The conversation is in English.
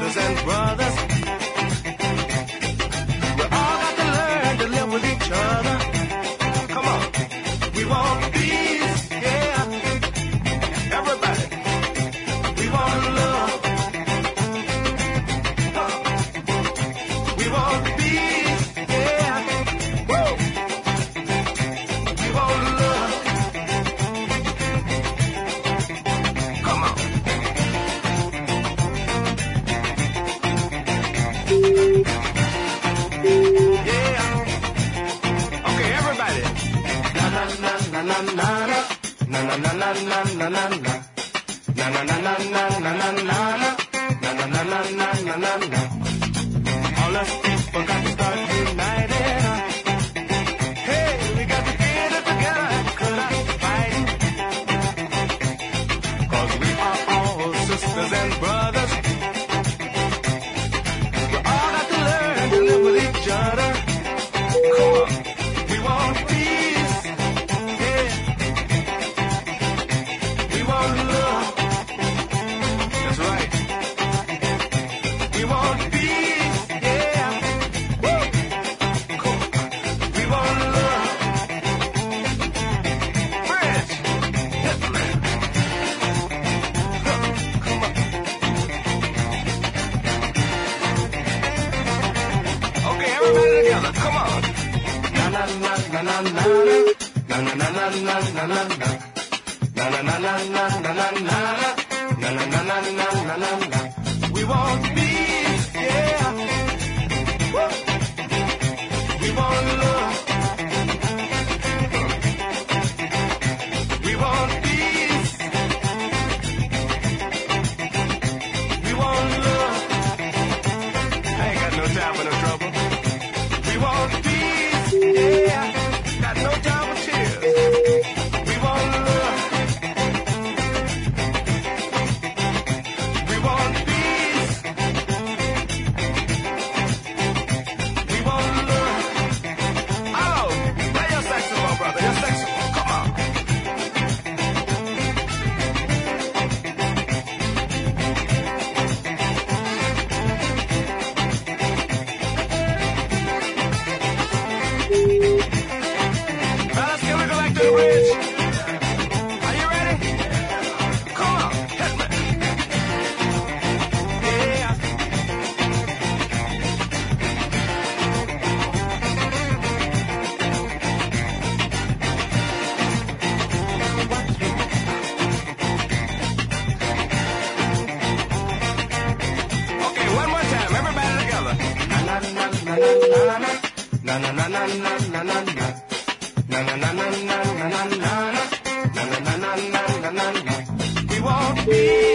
sisters and brothers. We all got to learn to live with each other. Come on. We want peace, yeah. Everybody. We want love. We want peace, yeah. Woo. We want love. Come on. Yeah. Okay, everybody. Na na na na na na na na na na na na na na. Na na na na na na na na na. Na na na na na na na na. All us people got to start united. Hey, we got to get it together and cut out fighting. 'Cause we are all sisters and brothers. We all got to learn to live with each other. Come on. We want peace. Yeah. We want love. That's right. We want peace. Yeah. Woo. Cool. We want love. Bridge. Hit me. Huh. Come on. Okay, everybody together. Come on. Na na na na na na na na na na na na na na. Na na na na na na na na. Na na na na na na na na. We want peace, yeah. Woo. We want love. We want peace. We want love. I ain't got no time for no trouble. We want peace, yeah. Got no time for tears. We want love. We want peace. We want love. Oh, play your saxophone, brother. Your saxophone. Come on. Fellas, can we go back to the bridge? Are you ready? Come on, hit me. Yeah. Okay, one more time, everybody together. Na na na na na na na na na na na na na na. Na na na na na na na na. Na na na na na na na. We want peace.